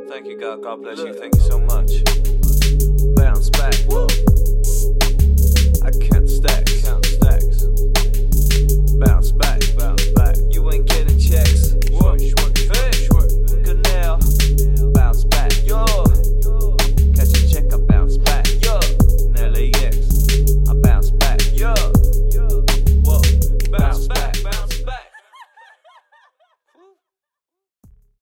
Thank you, God. God bless you. Thank you so much. Bounce back. Whoa. I count stacks. Count stacks. Bounce back. Bounce back. You ain't getting checks. Whoa. Hey. Good night.